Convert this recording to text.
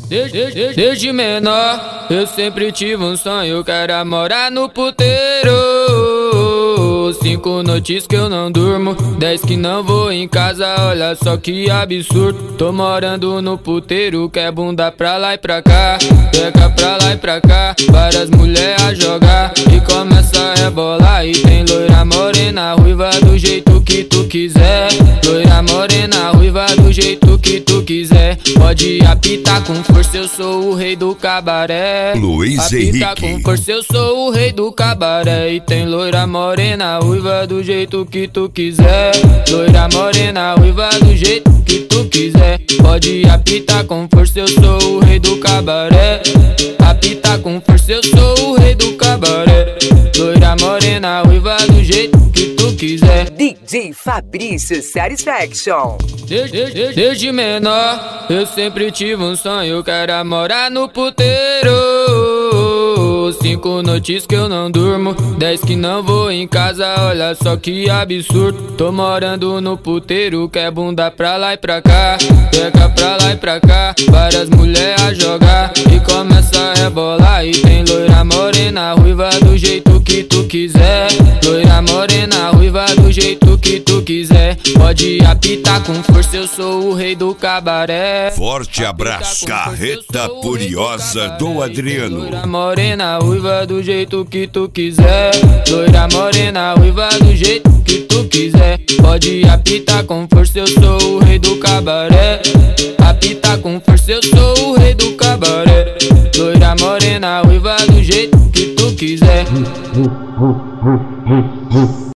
Desde menor, eu sempre tive um sonho que era morar no puteiro. 5 noites que eu não durmo, 10 que não vou em casa, olha só que absurdo. Tô morando no puteiro, que é bunda pra lá e pra cá, pega pra lá e pra cá, várias mulheres a jogar e começa a rebolar. E tem loira morena, ruiva do jeito que tu quiser, loira morena, ruiva do jeito que tu quiser. Pode apitar com força, eu sou o rei do cabaré. Luiz Apita Henrique. com força, eu sou o rei do cabaré. E tem loira morena, ruiva do jeito que tu quiser, loira morena, ruiva do jeito que tu quiser. Pode apitar com força, eu sou o rei do cabaré. Apita com força, eu sou o rei do cabaré. Loira morena, ruiva do jeito que tu quiser. DJ Fabrício Satisfaction. Desde menor, eu sempre tive um sonho que era morar no puteiro. 5 noites que eu não durmo, 10 que não vou em casa, olha só que absurdo. Tô morando no puteiro, que é bunda pra lá e pra cá, pega pra lá e pra cá, várias mulheres a jogar e começa a rebolar. E tem loira morena, ruiva do jeito que tu quiser, loira morena, ruiva do jeito que tu quiser. Pode apitar com força, eu sou o rei do cabaré. Forte abraço, Carreta Furiosa do Adriano. Loira morena, ruiva do jeito que tu quiser, loira morena, ruiva do jeito que tu quiser. Pode apitar com força, eu sou o rei do cabaré. Apita com força, eu sou